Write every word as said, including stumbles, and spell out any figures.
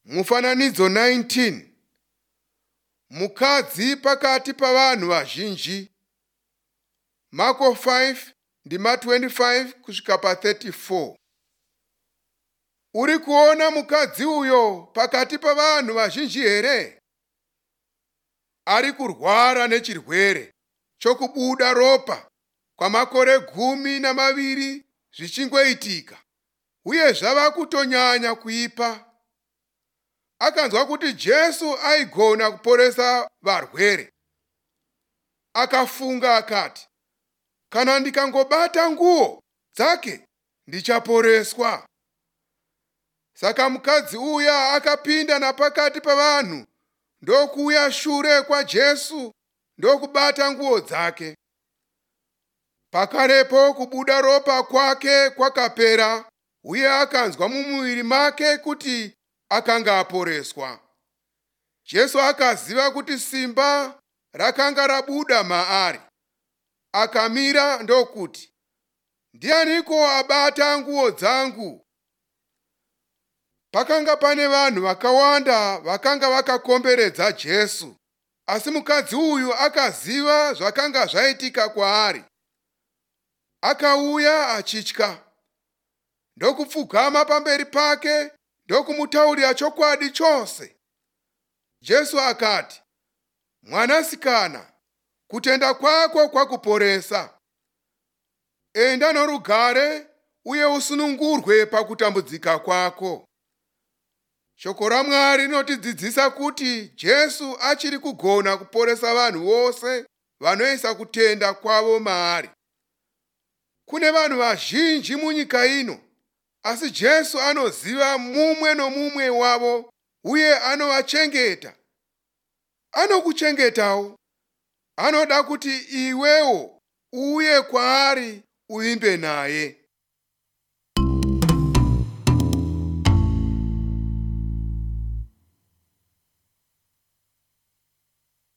Mufananidzo nineteen. Mukadzi pakati pavanhu vazhinji. Marko five ndima twenty-five kusvika pa thirty-four. Uri kuona mukadzi uyo pakati pavanhu vazhinji here? Ari kurwara nechirwere chokubuda ropa kwamakore gumi na maviri zvichingoitika, uye zvava kutonyanya kuipa. Akanzwa kuti Jesu aigona kuporesa varwere. Akafunga akati, kana ndikangobata nguo dzake ndichaporeswa. Saka mukadzi uya akapinda napakati pavanhu ndokuuya shure kwa Jesu ndokubata nguo dzake. Pakarepo kubuda ropa kwake kwakapera, uye akanzwa mumuviri make kuti akanga aporeswa. Jesu akaziva kuti simba rakanga rabuda maari. Akamira ndokuti, ndianiko abata nguo dzangu? Pakanga pane vanhu vakawanda vakanga vakakomberedza Jesu, asi mukadzi uyu akaziva zvakanga zvaitika kwaari. Akauya achitya, ndokupfugama pamberi pake ndokumutaurira chokwadi chose. Jesu akati, mwanasikana, kutenda kwako kwakuporesa. Enda norugare uye usunungurwe pakutambudzika kwako. Shoko raMwari rinotidzidzisa kuti Jesu achiri kugona kuporesa vanhu vose vanoisa kutenda kwavo maari. Kune vanhu vazhinji munyika ino, asi Jesu anoziva mumwe nomumwe wavo uye anovachengeta. Anokuchengetawo. Anoda kuti iwewo uye kwaari uimbe naye.